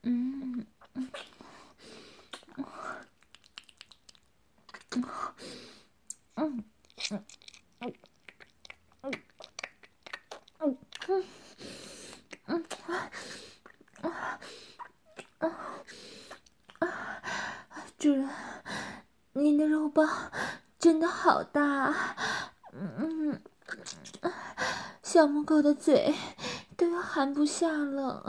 嗯主人，您的肉棒真的好大，小母狗的嘴都要含不下了。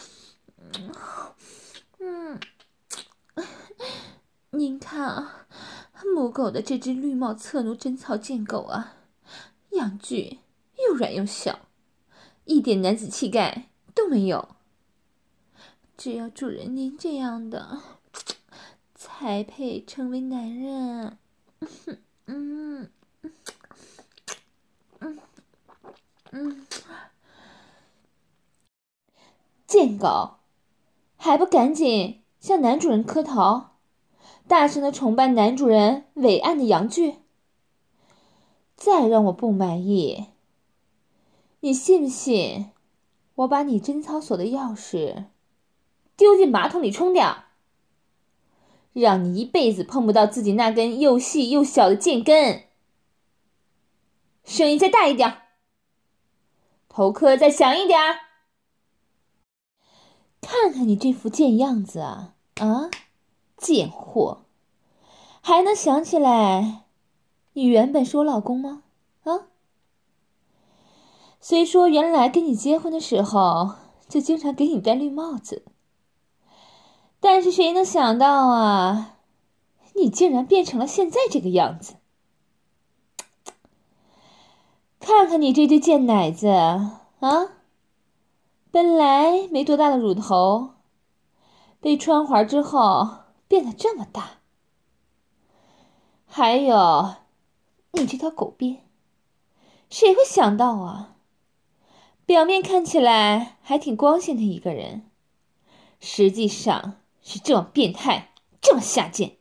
您看啊，母狗的这只绿帽侧奴贞操贱狗啊，阳具又软又小，一点男子气概都没有。只有主人您这样的，才配成为男人。贱狗，还不赶紧向男主人磕头，大声的崇拜男主人伟岸的阳具。再让我不满意，你信不信我把你贞操所的钥匙丢进马桶里冲掉，让你一辈子碰不到自己那根又细又小的贱根。声音再大一点，头壳再响一点。看看你这副贱样子啊，贱货，还能想起来你原本是我老公吗？虽说原来跟你结婚的时候就经常给你戴绿帽子，但是谁能想到啊，你竟然变成了现在这个样子。看看你这对贱奶子本来没多大的乳头，被穿环之后变得这么大。还有你这条狗鞭，谁会想到啊，表面看起来还挺光鲜的一个人，实际上是这么变态，这么下贱。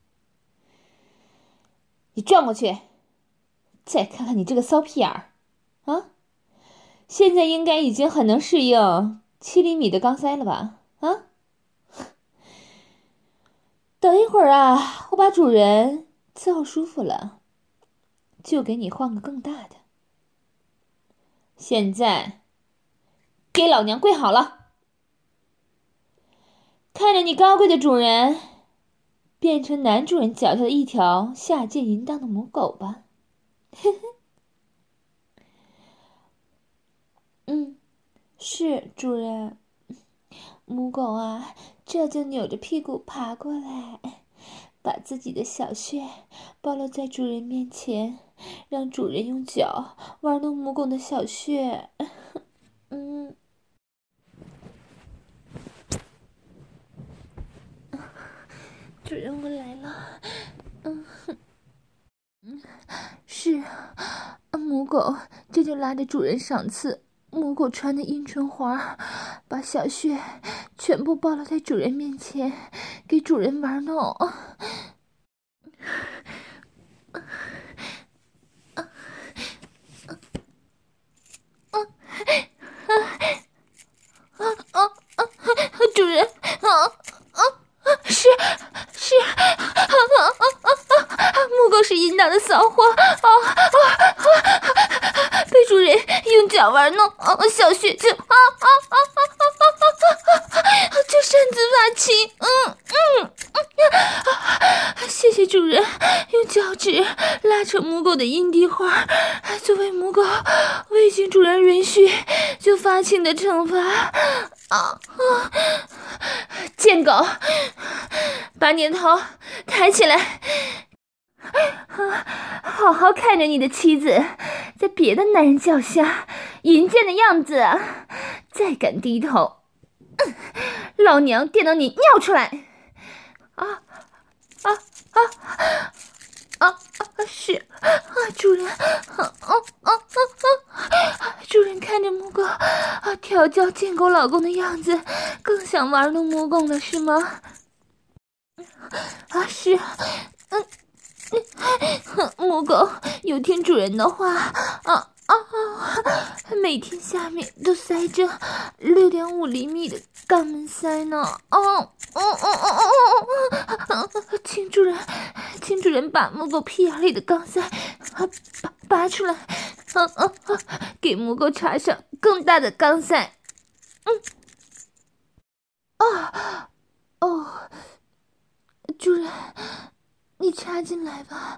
你转过去，再看看你这个骚屁眼儿现在应该已经很能适应7厘米的钢塞了吧？等一会儿啊，我把主人伺候舒服了，就给你换个更大的。现在给老娘跪好了，看着你高贵的主人变成男主人脚下的一条下贱淫荡的母狗吧。是主人。母狗啊，这就扭着屁股爬过来，把自己的小穴暴露在主人面前，让主人用脚玩弄母狗的小穴。主人，我来了。是，母狗这就拉着主人赏赐母狗穿的阴唇环，把小穴全部暴露在主人面前，给主人玩弄。主人，是，母狗是淫荡的骚货，被主人用脚玩弄，小穴就擅自发情。谢谢主人用脚趾拉扯母狗的阴蒂花，作为母狗未经主人允许就发情的惩罚。贱狗，把你的头抬起来，好好看着你的妻子在别的男人脚下淫贱的样子，再敢低头，老娘电到你尿出来！是主人，主人看着母狗调教贱狗老公的样子，更想玩弄母狗了是吗？是，母狗有听主人的话每天下面都塞着6.5厘米的肛门塞呢。请主人把母狗屁眼里的肛塞拔出来，给母狗插上更大的肛塞。主人，你插进来吧。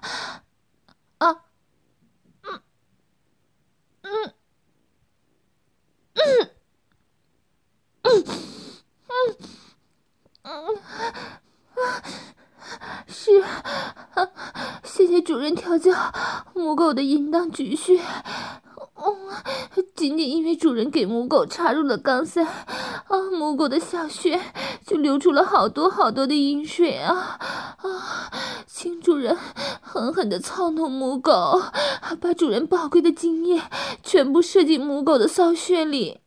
是，谢谢主人调教母狗的淫荡举穴。仅仅因为主人给母狗插入了肛塞，母狗的小穴就流出了好多好多的淫水啊！请主人狠狠地操弄母狗，把主人宝贵的精液全部射进母狗的骚穴里。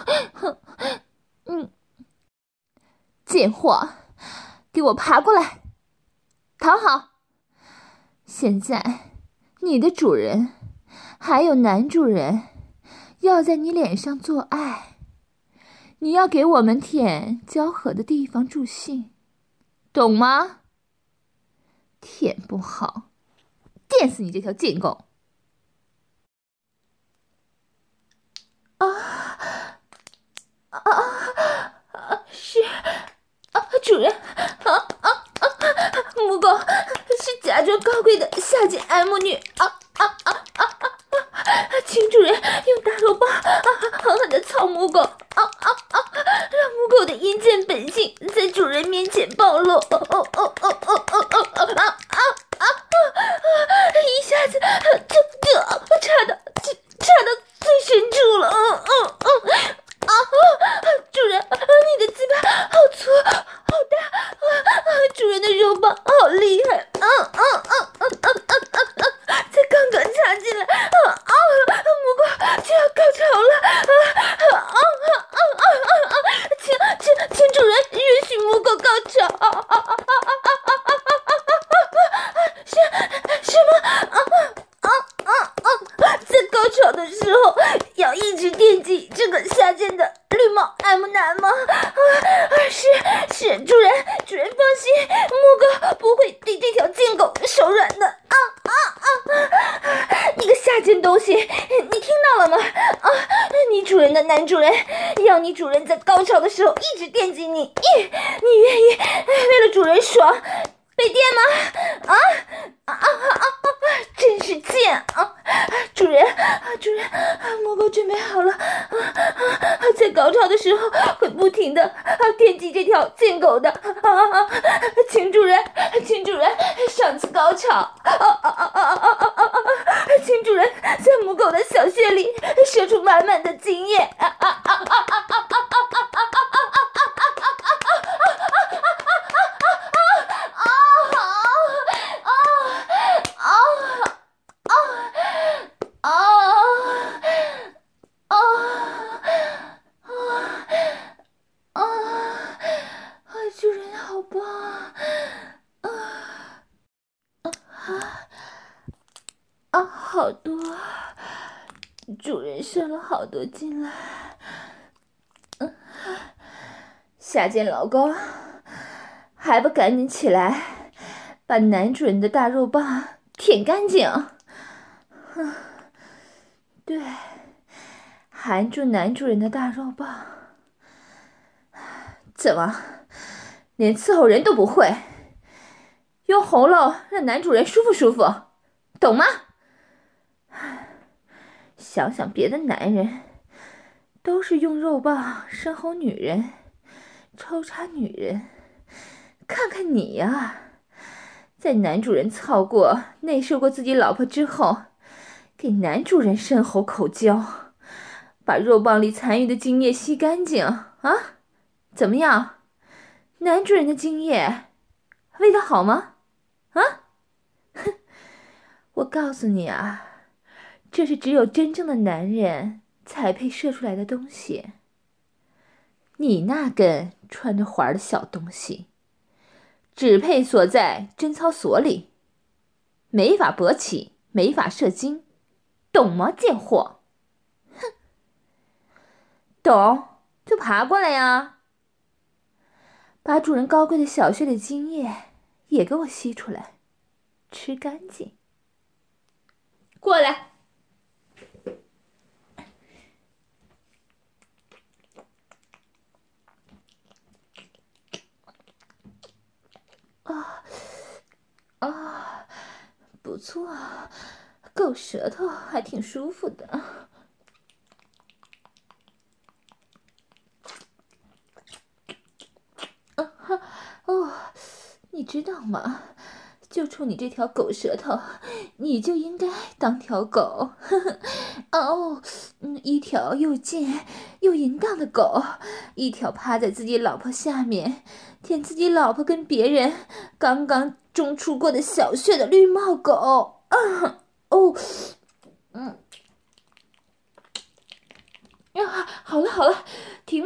贱货，给我爬过来，躺好。现在你的主人还有男主人要在你脸上做爱，你要给我们舔交合的地方助兴，懂吗？舔不好，电死你这条贱狗！是主人，母狗是假装高贵的下贱爱慕女，请主人用大肉棒狠狠地操母狗，让母狗的阴间本性在主人面前暴露。一下子就插到最深处了。主人，你的鸡巴好粗好大，主人的肉棒好厉害，才刚刚插进来，母狗就要高潮了，请主人允许母狗高潮。什么？在高潮的时候要一直惦记这个下贱的绿帽爱慕男吗？是，主人放心，母狗不会对这条贱狗手软的。你个下贱东西，你听到了吗？你主人的男主人要你主人在高潮的时候一直惦记你，你愿意为了主人爽被电吗？真是贱啊！主人，母狗准备好了，在高潮的时候会不停的惦记这条贱狗的。请主人上次高潮，请主人在母狗的小穴里射出满满的精液。主人好棒啊！好多，主人射了好多进来。下贱老公，还不赶紧起来，把男主人的大肉棒舔干净。对，含住男主人的大肉棒。怎么，连伺候人都不会？用喉咙让男主人舒服舒服，懂吗？想想别的男人都是用肉棒深喉女人，抽插女人，看看你呀，在男主人操过内射过自己老婆之后，给男主人深喉口交，把肉棒里残余的精液吸干净啊！怎么样，男主人的精液味道好吗？哼，我告诉你啊，这是只有真正的男人才配射出来的东西。你那根穿着环的小东西，只配锁在贞操所里，没法勃起，没法射精，懂吗，贱货？ 懂就爬过来呀，把主人高贵的小穴的精液也给我吸出来，吃干净。过来。不错，够舌头还挺舒服的。你知道吗？就冲你这条狗舌头，你就应该当条狗。一条又贱又淫荡的狗，一条趴在自己老婆下面舔自己老婆跟别人刚刚中出过的小穴的绿帽狗。好了，停了。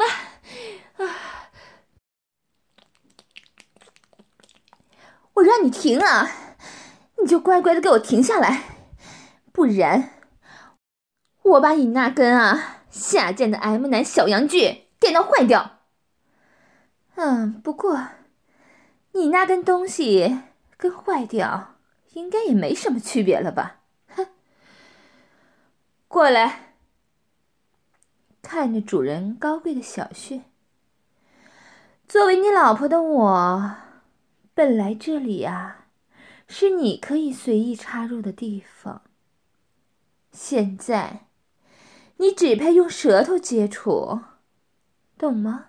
我让你停啊，你就乖乖的给我停下来，不然我把你那根下贱的 M 男小阳具电到坏掉。不过你那根东西跟坏掉应该也没什么区别了吧？哼，过来，看着主人高贵的小穴。作为你老婆的我，本来这里是你可以随意插入的地方，现在你只配用舌头接触，懂吗？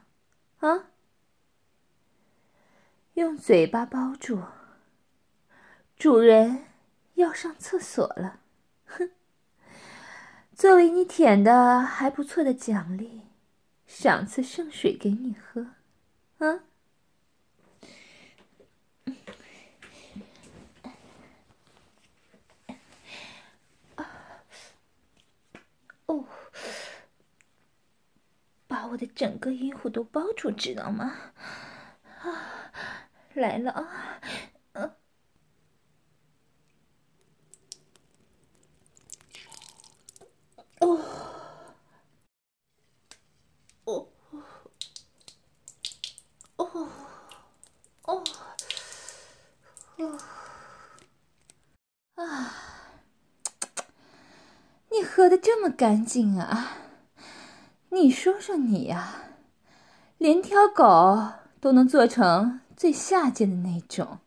用嘴巴包住，主人要上厕所了。哼，作为你舔的还不错的奖励，赏赐圣水给你喝。把我的整个阴户都包住，知道吗？来了你喝得这么干净啊！你说说你连条狗都能做成最下贱的那种。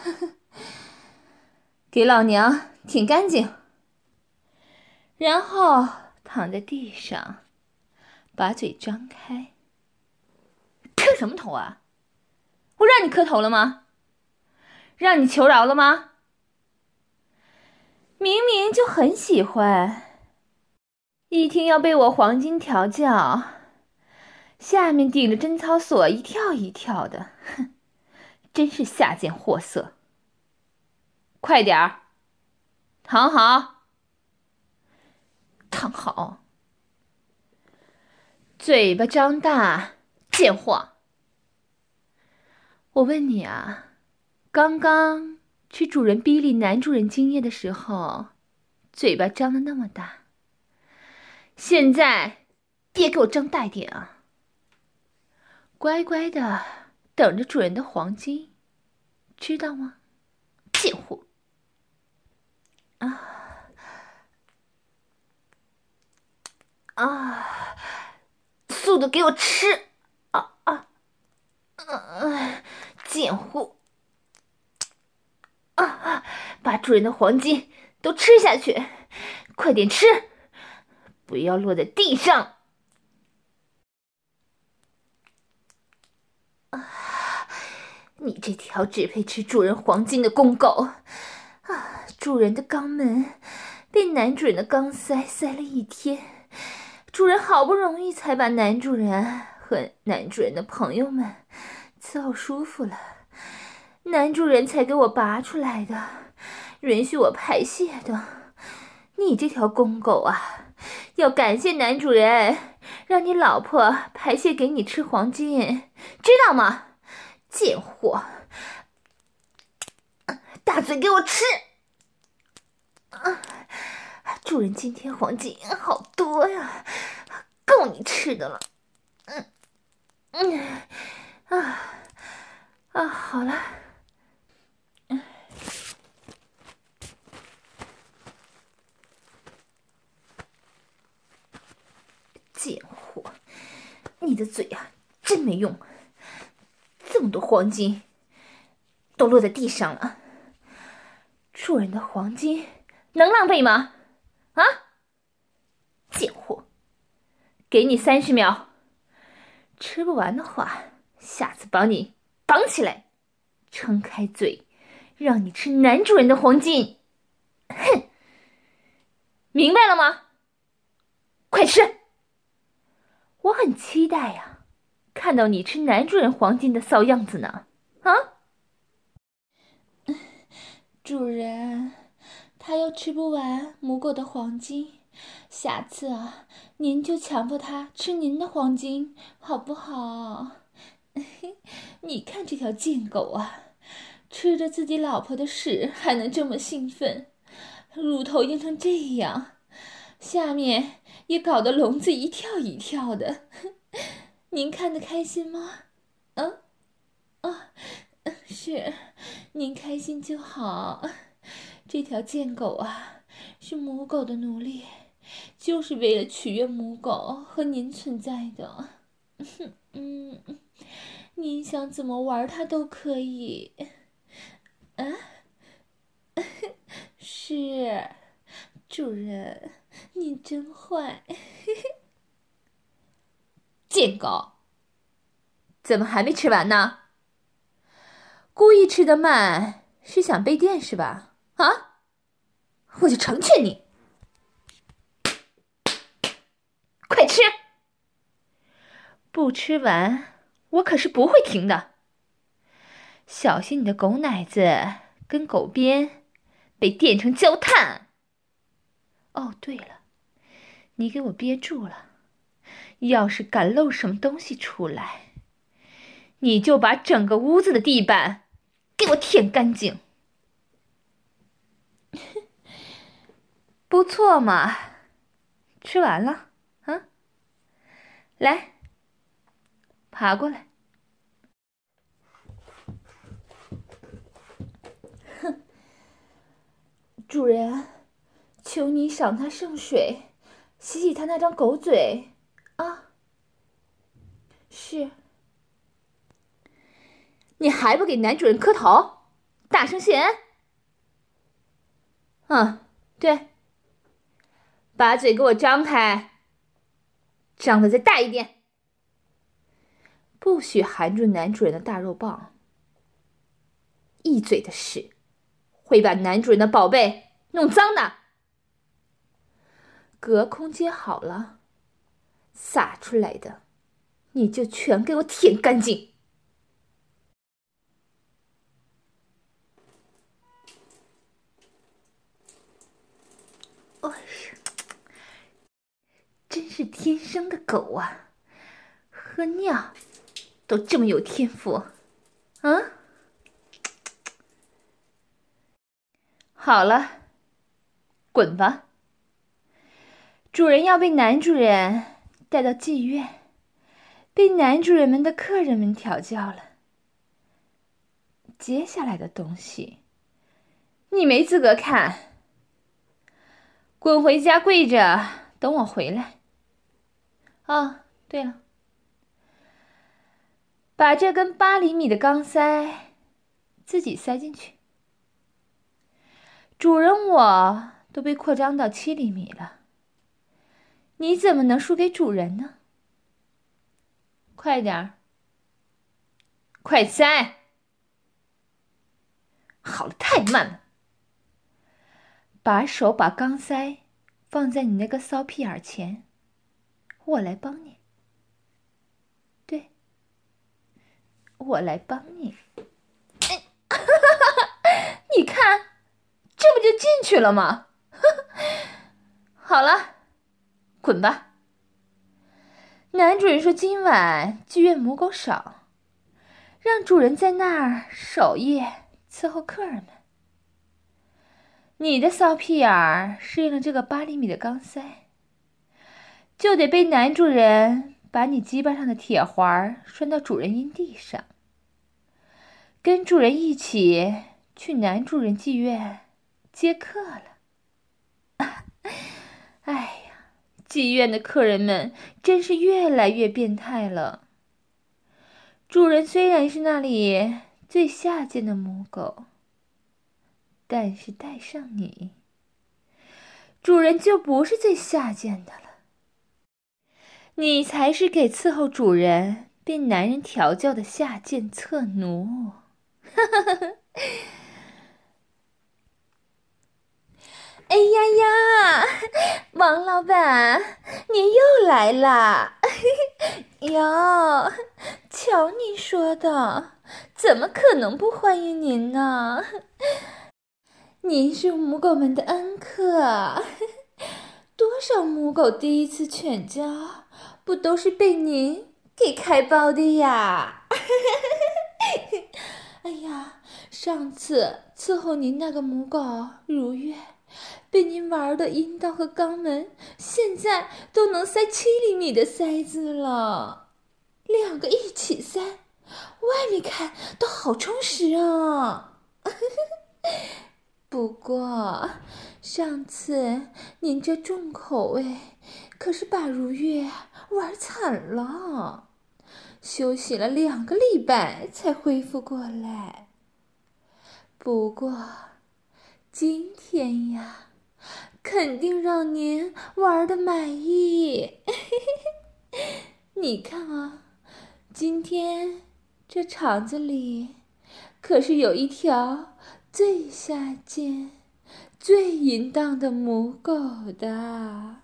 给老娘舔干净，然后躺在地上，把嘴张开。磕什么头啊？我让你磕头了吗？让你求饶了吗？明明就很喜欢，一听要被我黄金调教，下面顶着贞操锁一跳一跳的，哼，真是下贱货色。快点儿，躺好，躺好，嘴巴张大，贱货。我问你刚刚吃主人逼里男主人精液的时候，嘴巴张得那么大，现在别给我张大一点乖乖的等着主人的黄金，知道吗？贱货！速度给我吃！贱货！把主人的黄金都吃下去，快点吃，不要落在地上！你这条只配吃主人黄金的公狗主人的肛门被男主人的钢塞塞了一天，主人好不容易才把男主人和男主人的朋友们伺候舒服了，男主人才给我拔出来的，允许我排泄的。你这条公狗要感谢男主人，让你老婆排泄给你吃黄金，知道吗？贱货！大嘴给我吃！主人今天黄金好多呀，够你吃的了。 好了。贱货，你的嘴啊，真没用！这么多黄金都落在地上了，主人的黄金能浪费吗？啊！贱货，给你30秒，吃不完的话，下次把你绑起来，撑开嘴，让你吃男主人的黄金。哼，明白了吗？快吃！我很期待呀，看到你吃男主人黄金的骚样子呢。啊！主人，他又吃不完母狗的黄金，下次啊，您就强迫他吃您的黄金，好不好？你看这条贱狗啊，吃着自己老婆的屎还能这么兴奋，乳头硬成这样，下面也搞得笼子一跳一跳的，您看得开心吗？是，您开心就好。这条贱狗啊，是母狗的奴隶，就是为了取悦母狗和您存在的。您想怎么玩它都可以。是，主人，你真坏。贱狗，怎么还没吃完呢？故意吃得慢，是想被电是吧？啊！我就成全你，快吃！不吃完，我可是不会停的。小心你的狗奶子跟狗鞭被电成焦炭。哦，对了，你给我憋住了，要是敢漏什么东西出来，你就把整个屋子的地板给我舔干净。不错嘛，吃完了啊？来，爬过来。哼，主人，求你赏他圣水，洗洗他那张狗嘴啊。是。你还不给男主人磕头，大声谢恩？对，把嘴给我张开，张得再大一点，不许含住男主人的大肉棒，一嘴的屎会把男主人的宝贝弄脏的。隔空接好了，洒出来的你就全给我舔干净。哎呀，真是天生的狗啊，喝尿都这么有天赋啊！好了，滚吧。主人要被男主人带到妓院，被男主人们的客人们调教了。接下来的东西，你没资格看。滚回家跪着，等我回来。对了，把这根8厘米的钢塞自己塞进去。主人我都被扩张到7厘米了，你怎么能输给主人呢？快点儿，快塞！好了，太慢了。把钢塞放在你那个骚屁眼前，我来帮你。对，我来帮你。你看，这不就进去了吗？好了，滚吧。男主人说今晚妓院母狗少，让主人在那儿守夜伺候客人们。你的骚屁眼儿适应了这个8厘米的钢塞，就得被男主人把你鸡巴上的铁环拴到主人阴地上，跟主人一起去男主人妓院接客了。哎呀，妓院的客人们真是越来越变态了。主人虽然是那里最下贱的母狗，但是带上你，主人就不是最下贱的了。你才是给伺候主人被男人调教的下贱侧奴。哎呀呀，王老板，您又来啦！哟，瞧你说的，怎么可能不欢迎您呢？您是母狗们的恩客，多少母狗第一次犬交，不都是被您给开包的呀？哎呀，上次伺候您那个母狗如月，被您玩的阴道和肛门现在都能塞7厘米的塞子了，2个一起塞，外面看都好充实啊。不过上次您这重口味可是把如月玩惨了，休息了2个礼拜才恢复过来。不过今天呀，肯定让您玩得满意。你看啊，今天这场子里可是有一条最下贱、最淫荡的母狗的。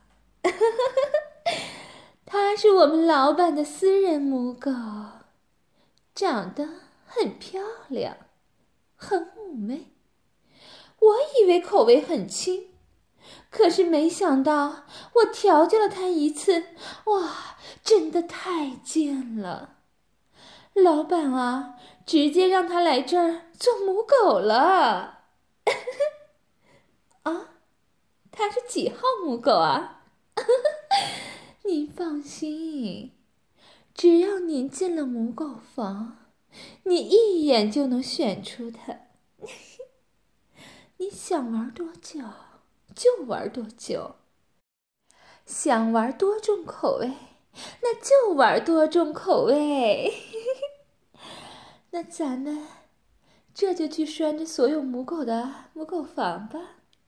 它是我们老板的私人母狗，长得很漂亮，很妩媚。我以为口味很轻，可是没想到我调教了它一次，哇，真的太贱了。老板啊，直接让它来这儿做母狗了。啊，它是几号母狗啊？您放心，只要您进了母狗房，你一眼就能选出它。你想玩多久就玩多久，想玩多重口味那就玩多重口味。那咱们这就去拴着所有母狗的母狗房吧。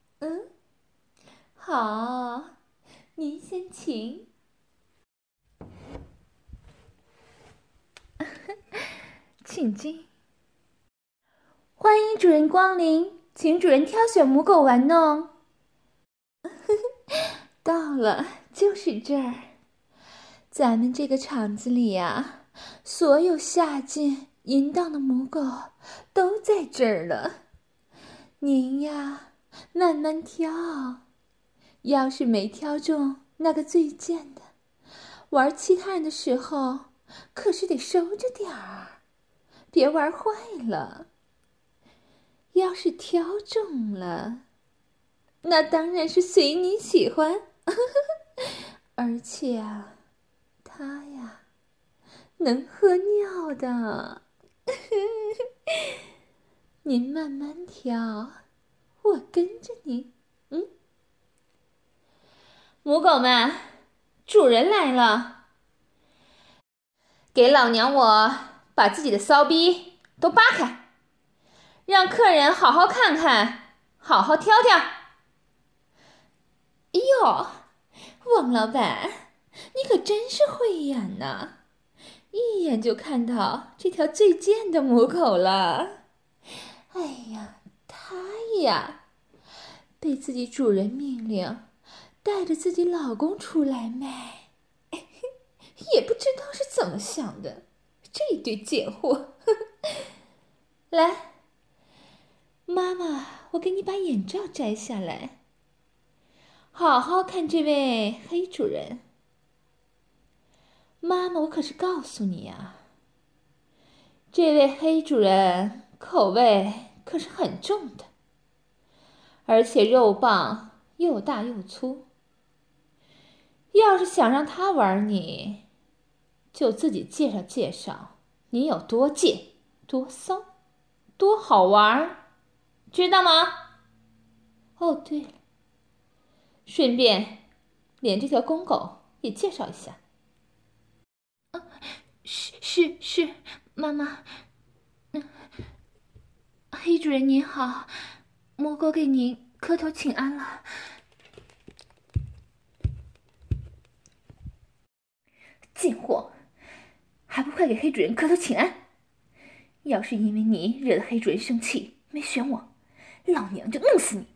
好，您先请。请进。欢迎主人光临，请主人挑选母狗玩弄。到了，就是这儿。咱们这个场子里呀，所有下贱淫荡的母狗都在这儿了。您呀，慢慢挑，要是没挑中那个最贱的，玩其他人的时候可是得收着点儿，别玩坏了。要是挑中了，那当然是随你喜欢。而且啊，它呀能喝尿的。您慢慢挑，我跟着您。母狗们，主人来了，给老娘我把自己的骚逼都扒开，让客人好好看看，好好挑挑。哎呦，王老板，你可真是慧眼呐，一眼就看到这条最贱的母狗了。哎呀，它呀，被自己主人命令带着自己老公出来卖，也不知道是怎么想的，这堆贱货。来，妈妈，我给你把眼罩摘下来，好好看这位黑主人。妈妈，我可是告诉你啊，这位黑主人口味可是很重的，而且肉棒又大又粗。要是想让他玩你， 就自己介绍介绍你有多贱、多骚、多好玩，知道吗？哦，对了，顺便连这条公狗也介绍一下。 是，妈妈。黑主人您好，母狗给您磕头请安了。 贱货，还不快给黑主人磕头请安！要是因为你惹得黑主人生气，没选我，老娘就弄死你！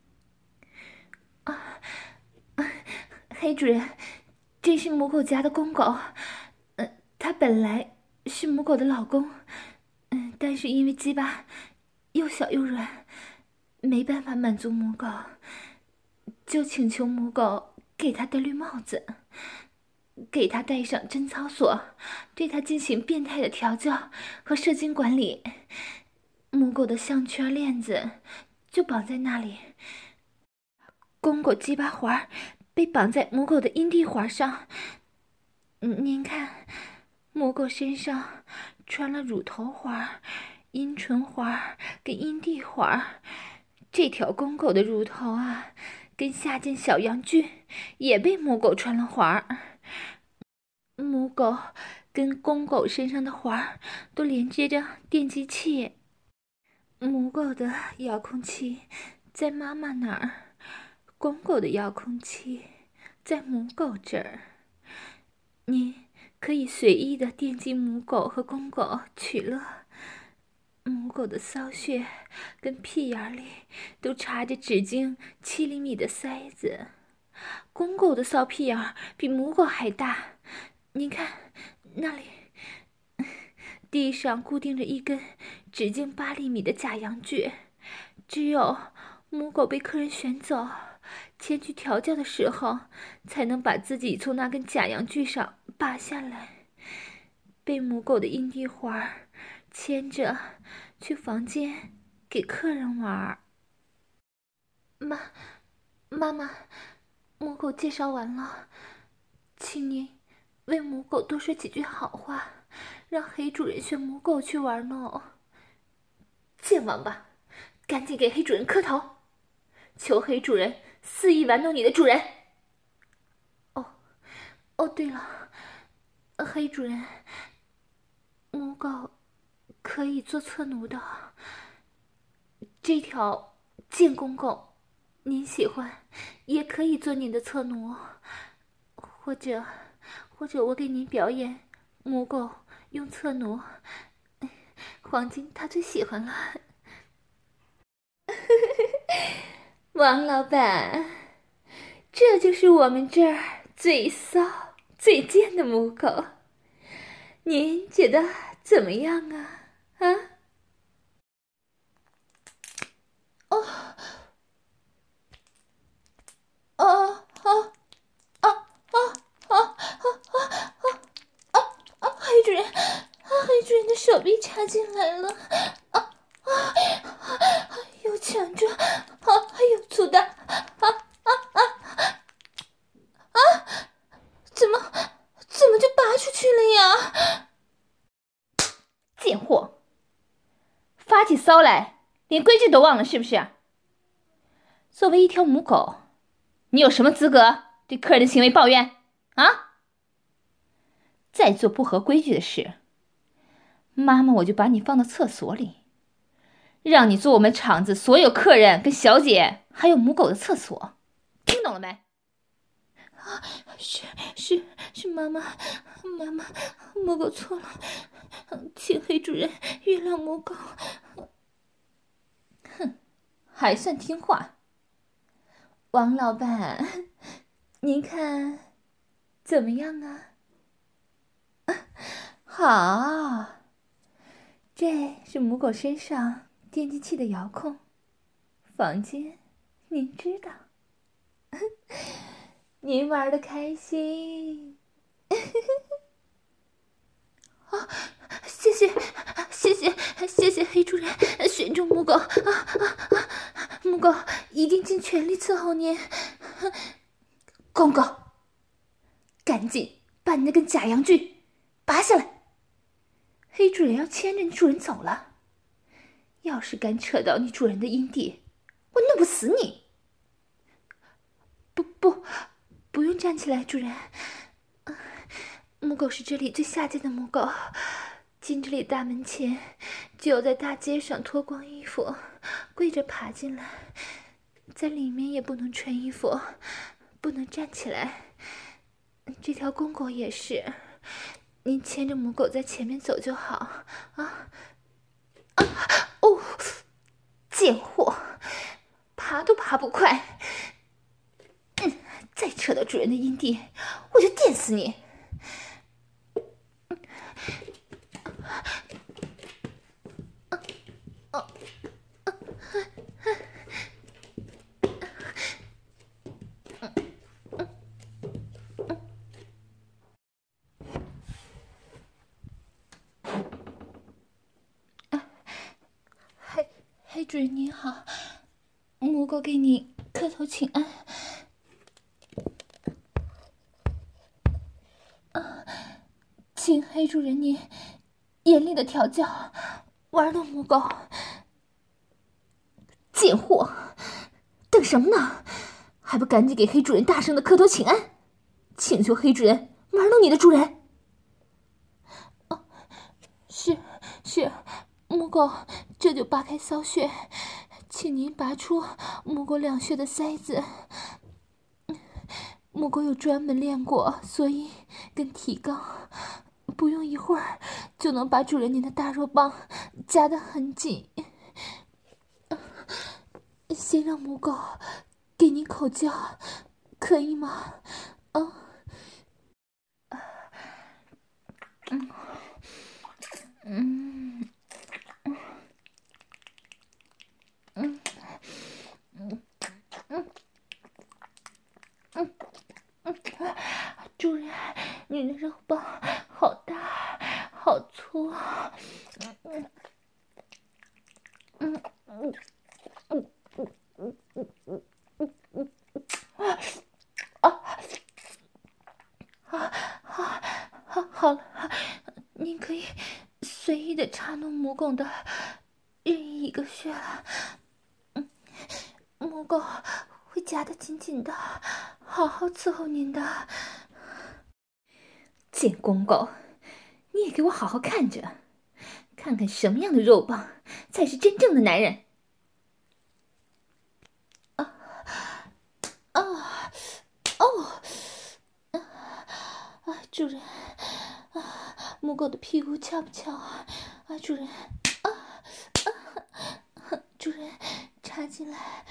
黑主人，这是母狗家的公狗，它本来是母狗的老公，但是因为鸡巴又小又软，没办法满足母狗，就请求母狗给它戴绿帽子，给它戴上贞操锁，对它进行变态的调教和射精管理。母狗的项圈链子就绑在那里，公狗鸡巴环被绑在母狗的阴蒂环上。您看，母狗身上穿了乳头环、阴唇环跟阴蒂环，这条公狗的乳头啊，跟下贱小阳具也被母狗穿了环。母狗跟公狗身上的环都连接着电击器，母狗的遥控器在妈妈那儿，公狗的遥控器在母狗这儿。你可以随意的电击母狗和公狗取乐。母狗的骚穴跟屁眼里都插着直径7厘米的塞子，公狗的骚屁眼比母狗还大。您看那里，地上固定着一根直径8厘米的假阳具，只有母狗被客人选走前去调教的时候，才能把自己从那根假阳具上拔下来，被母狗的阴蒂环牵着去房间给客人玩。妈妈，母狗介绍完了，请您为母狗多说几句好话，让黑主人选母狗去玩呢。 贱王八，赶紧给黑主人磕头，求黑主人肆意玩弄你的主人。 哦，对了，黑主人，母狗可以做侧奴的。这条贱公狗，您喜欢也可以做您的侧奴，或者我给您表演母狗用侧奴。黄金他最喜欢了。 王老板，这就是我们这儿最骚最贱的母狗，您觉得怎么样啊？ 黑主人，黑主人的手臂插进来了，又强壮，又粗大，怎么就拔出去了呀？ 贱货，发起骚来连规矩都忘了是不是？作为一条母狗，你有什么资格对客人的行为抱怨啊？再做不合规矩的事，妈妈我就把你放到厕所里，让你做我们厂子所有客人跟小姐还有母狗的厕所，听懂了没？ 是妈妈，母狗错了，请黑主人原谅母狗。 哼，还算听话。王老板，您看怎么样啊？好，这是母狗身上电击器的遥控，房间您知道。您玩得开心。 谢谢黑主人选中母狗，母狗一定尽全力伺候您。 公狗，赶紧把你那根假阳具拔下来！黑主人要牵着你主人走了，要是敢扯到你主人的阴蒂，我弄不死你！不用站起来，主人。母狗是这里最下贱的母狗，进这里大门前，就要在大街上脱光衣服，跪着爬进来，在里面也不能穿衣服，不能站起来。这条公狗也是，您牵着母狗在前面走就好啊！哦，贱货，爬都爬不快！再扯到主人的阴蒂，我就电死你！黑主人您好，母狗给你磕头请安。请黑主人您严厉的调教，玩弄母狗。贱货，等什么呢？还不赶紧给黑主人大声的磕头请安，请求黑主人玩弄你的主人。是，母狗这就扒开骚穴，请您拔出母狗两穴的塞子。母狗有专门练过，所以跟提肛，不用一会儿就能把主人您的大肉棒夹得很紧。先让母狗给您口交，可以吗？主人，你的肉棒好大，好粗。好了，您可以随意的插弄母狗的任意一个穴了。母狗会夹得紧紧的，好好伺候您的。贱公狗，你也给我好好看着，看看什么样的肉棒才是真正的男人。主人，母狗的屁股翘不翘啊？主人，主人，插进来，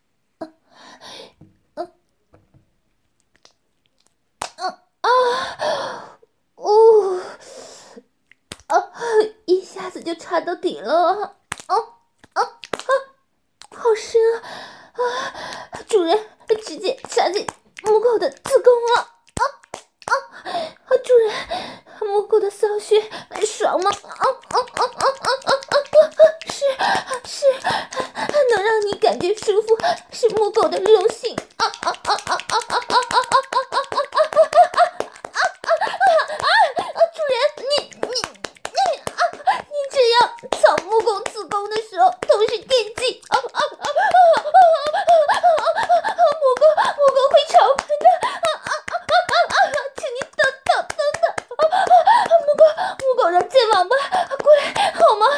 一下子就插到底了，好深啊！主人，直接插进母狗的子宫了。主人，母狗的骚穴爽吗？是，能让你感觉舒服，是母狗的荣幸。主人，你这样操母狗子宫的时候，都是电击。母狗会潮喷的。母狗让剑王八过来好吗？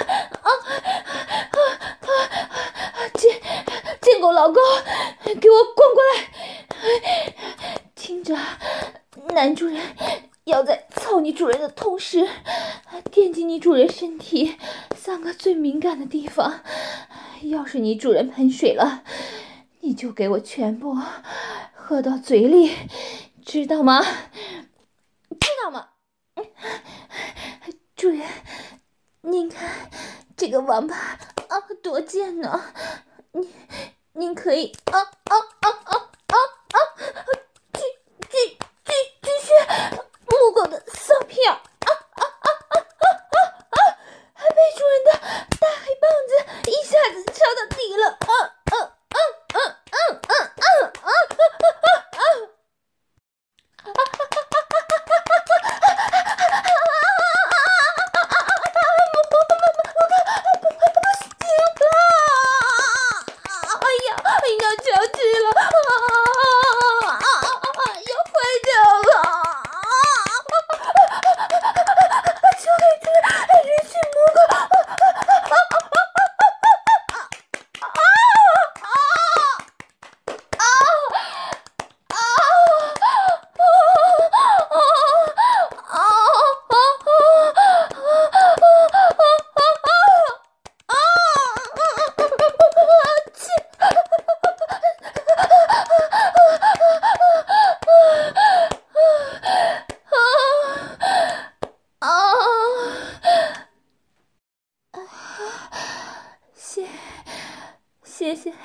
贱狗老公，给我滚过来！听着，男主人要在操你主人的同时，惦记你主人身体3个最敏感的地方。要是你主人喷水了，你就给我全部喝到嘴里，知道吗？知道吗？主人，您看这个王八多贱呢！您可以继续母狗的骚屁儿被主人的大黑棒子一下子插到底了。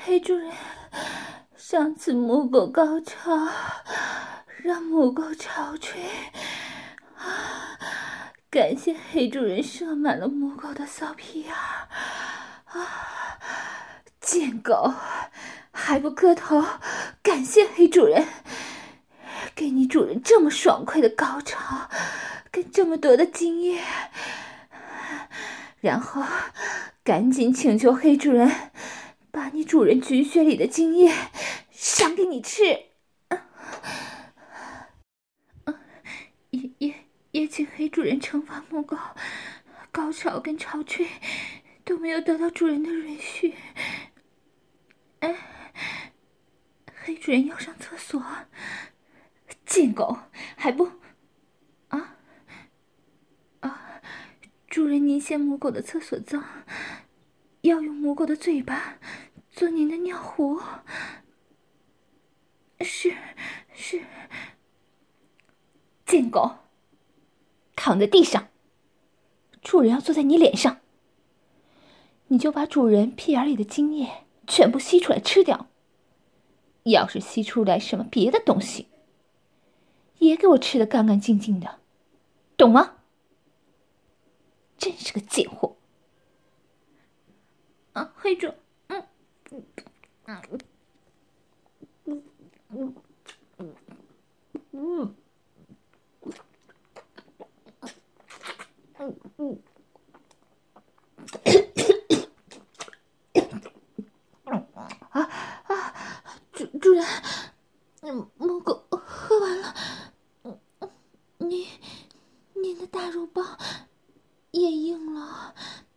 黑主人，上次母狗高潮，让母狗潮吹，感谢黑主人射满了母狗的骚屁眼贱狗，还不磕头感谢黑主人，给你主人这么爽快的高潮，跟这么多的精液，然后赶紧请求黑主人把你主人菊穴里的精液赏给你吃，也请黑主人惩罚母狗，高潮跟潮吹都没有得到主人的允许。黑主人要上厕所，贱狗还不主人您嫌母狗的厕所脏，要用母狗的嘴巴做您的尿壶。是，贱狗，躺在地上，主人要坐在你脸上，你就把主人屁眼里的精液全部吸出来吃掉。要是吸出来什么别的东西，也给我吃得干干净净的，懂吗？真是个贱货！黑主，主人，母狗喝完了，您的大肉棒也硬了，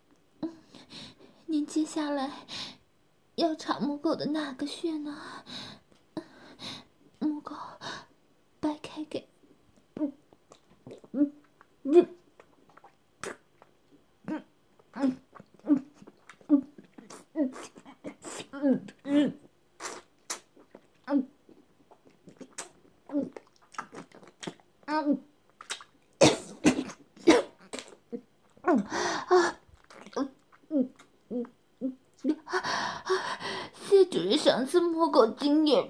您接下来要插母狗的哪个穴呢？母狗掰开给谢主人赏赐母狗精液。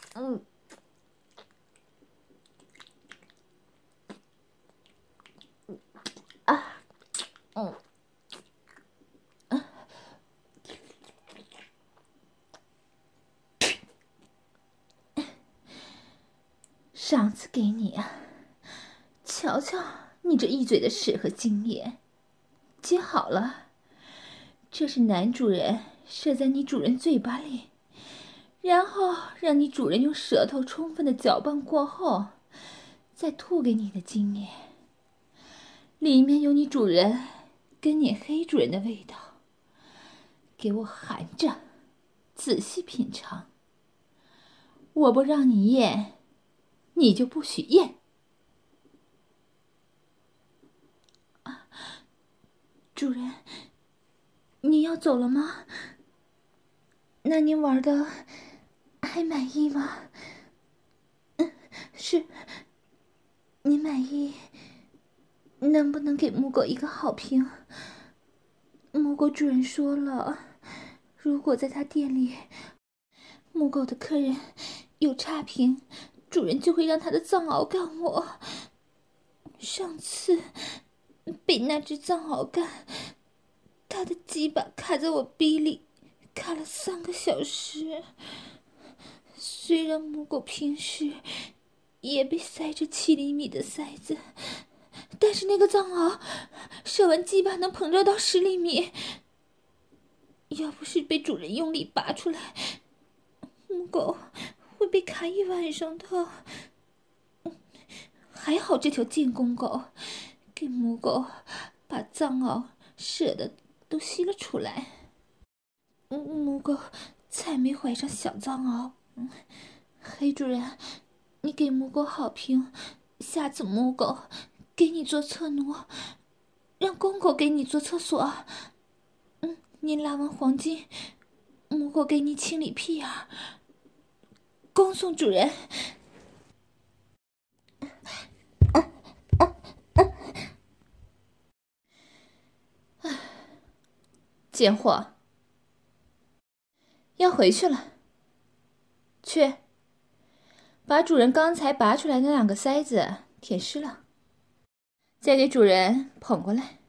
上次给你啊，瞧瞧你这一嘴的屎和精液，接好了，这是男主人射在你主人嘴巴里，然后让你主人用舌头充分的搅拌过后，再吐给你的精液，里面有你主人跟你黑主人的味道，给我含着，仔细品尝。我不让你咽，你就不许咽。主人，你要走了吗？那您玩的还满意吗？是，您满意，能不能给母狗一个好评？母狗主人说了，如果在他店里母狗的客人有差评，主人就会让他的藏獒干我。上次被那只藏獒干，他的鸡巴卡在我逼里，卡了3个小时。虽然母狗平时也被塞着7厘米的塞子，但是那个藏獒射完鸡巴能膨胀到10厘米。要不是被主人用力拔出来，母狗会被卡1晚上的。还好这条贱公狗给母狗把藏獒射的都吸了出来，母狗才没怀上小藏獒。黑主人，你给母狗好评，下次母狗给你做侧奴，让公狗给你做厕所。你拉完黄金，母狗给你清理屁眼，恭送主人。贱货， 要回去了。去，把主人刚才拔出来的那2个塞子舔湿了，再给主人捧过来。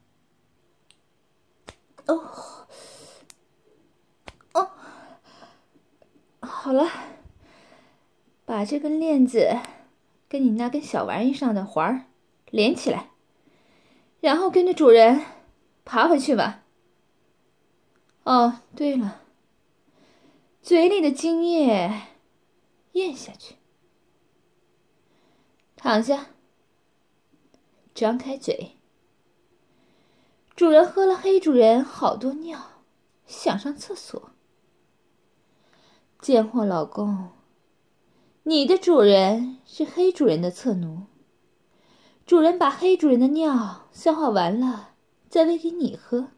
好了，把这根链子跟你那根小玩意上的环儿连起来，然后跟着主人爬回去吧。哦，对了，嘴里的精液咽下去。躺下，张开嘴。主人喝了黑主人好多尿，想上厕所。贱货老公，你的主人是黑主人的侧奴，主人把黑主人的尿消化完了，再喂给你喝。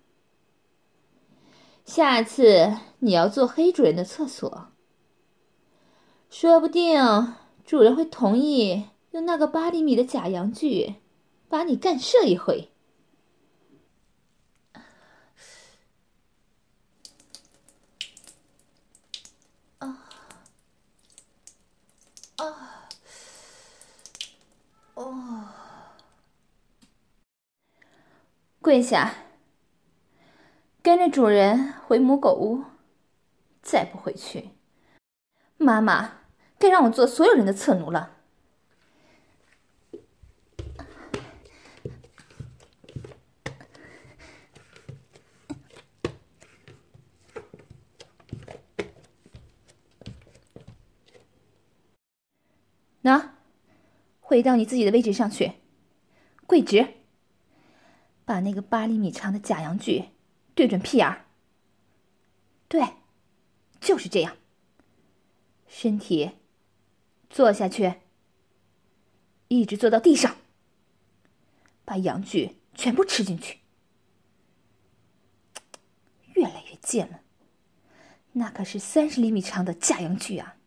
下次你要做黑主人的厕所，说不定主人会同意用那个8厘米的假阳具把你干射一回。跪下，跟着主人回母狗屋。再不回去，妈妈该让我做所有人的侧奴了。那，回到你自己的位置上去，跪直，把那个8厘米长的假阳具对准屁眼儿。对，就是这样。身体坐下去，一直坐到地上，把阳具全部吃进去。越来越贱了，那可是30厘米长的假阳具啊！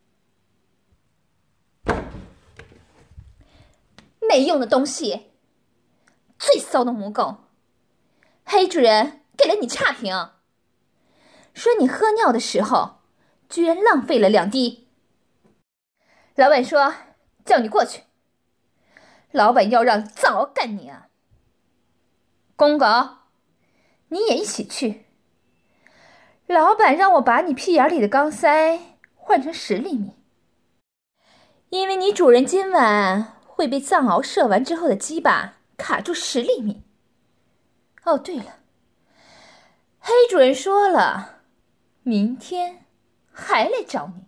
没用的东西，最骚的母狗！黑主人给了你差评，说你喝尿的时候居然浪费了2滴。老板说叫你过去，老板要让藏獒干你啊！公狗，你也一起去。老板让我把你屁眼里的钢塞换成10厘米，因为你主人今晚会被藏獒射完之后的鸡巴卡住10厘米。哦，对了，黑主人说了，明天还来找你。